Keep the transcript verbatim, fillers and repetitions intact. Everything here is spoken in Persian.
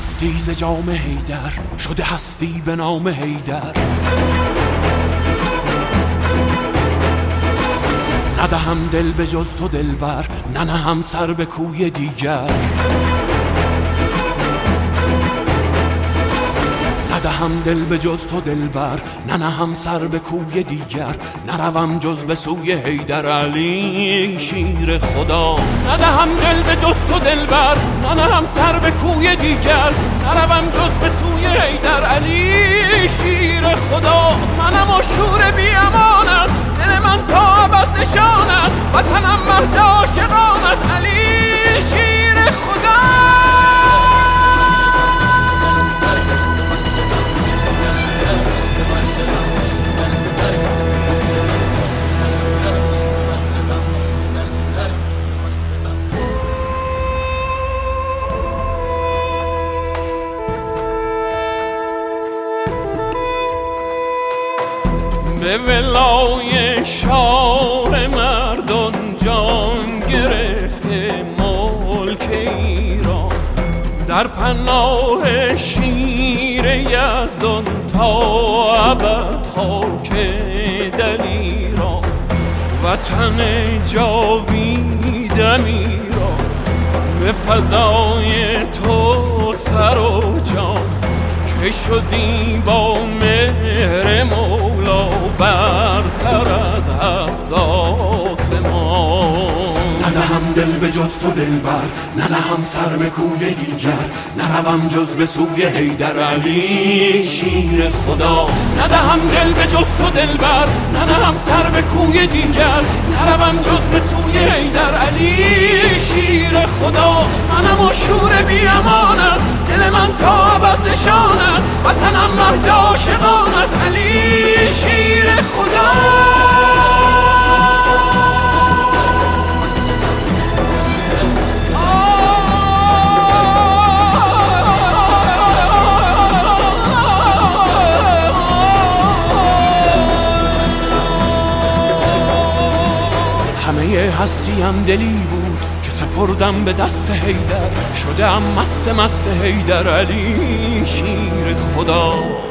مستی ز جام حیدر شده هستی به نام حیدر. ندهم دل به جز تو دلبر، ننهم سر به کوی دیگر. ندهم دل به جز تو دلبر، ننهم سر به کوی دیگر. نروم جز به سوی حیدر علی شیر خدا. ندهم دل به جز تو دلبر، ننهم سر به کوی دیگر. نروم جز به سوی حیدر علی شیر خدا. منم و شور بی امانت، دل من تا ابد نشانت. وطنم مهد عاشقانت علی شیر خدا. به ولای شاه مردان جان گرفته ملک ایران. در پناه شیر یزدان تا ابد خاک دلیران. وطن جاویدم ایران، به فدای تو سر و جان. که شدی با مهر مولا برتر از هفت آسمان. ندهم دل به جز تو دلبر، ننهم سر به کوی دیگر. نروم جز به سوی حیدر علی شیر خدا. ندهم دل به جز تو دلبر، ننهم سر به کوی دیگر. نروم جز به سوی حیدر علی شیر خدا. منم و شور بی امانت، دل من تا ابد نشانت. وطنم مهد عاشقانت علی شیر خدا. همه هستیم دلی بود که سپردم به دست حیدر. شدم مست مست حیدر علی شیر خدا.